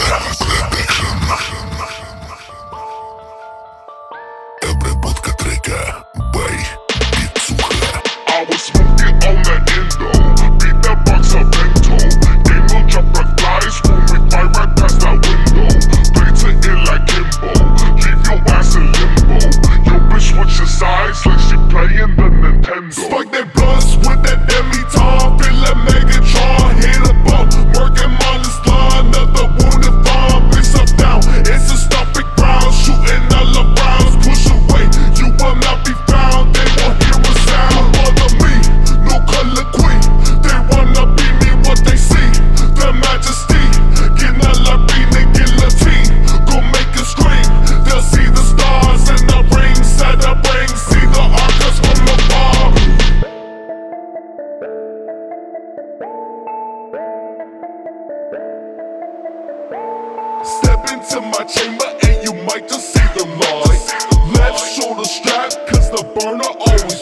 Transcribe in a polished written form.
Обработка трека by Bitsuha. I was smoking on the endo, beat that box of bento. Game will drop like flies when we fly right past that window. Play to it like Kimbo, leave your ass in limbo. Your bitch watch your size like she playing the Nintendo. Spike that blunts with that Demi-Tom, feel like Megatron. Hit a bump, working on this line, another wounded farm. Bitch up down, it's a stomping ground, shooting all the rounds. Push away, you will not be found. They won't hear a sound. Bother me, no color queen. They wanna be me, what they see. The majesty, get a Larina, guillotine. Go make it scream. They'll see the stars and the rings, side the ring. See the arcers from the bar. Step into my chamber and you might just see the light. Left shoulder strap, cause the burner always